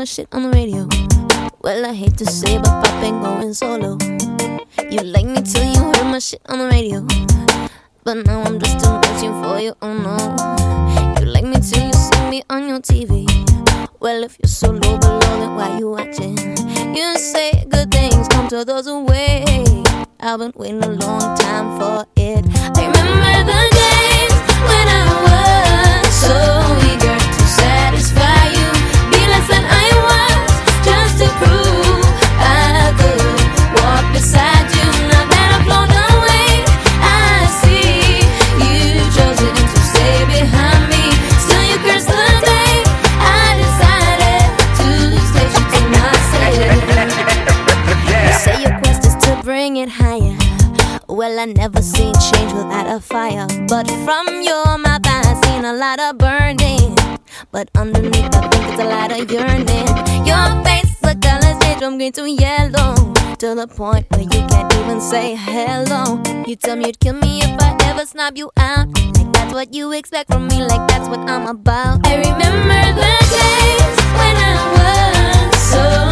my shit on the radio. Well, I hate to say, but pop ain't going solo. You like me till you heard my shit on the radio, but now I'm just too much for you, oh no. You like me till you see me on your TV. Well, if you're so low below, then why you watching? You say good things come to those who wait. I've been waiting a long time for it. I remember the days when I was so eager to satisfy you, be less than I was, just to prove I could walk beside you. Now that I've flown away, I see you chosen to stay behind me. Still you curse the day I decided to stay true to myself. You say your quest is to bring it higher. Well, I never seen change without a fire, but from your mouth I seen a lot of burning, but underneath I think it's a lot of yearning. Your face, the colors change from green to yellow, to the point where you can't even say hello. You tell me you'd kill me if I ever snob you out, like that's what you expect from me, like that's what I'm about. I remember the days when I was so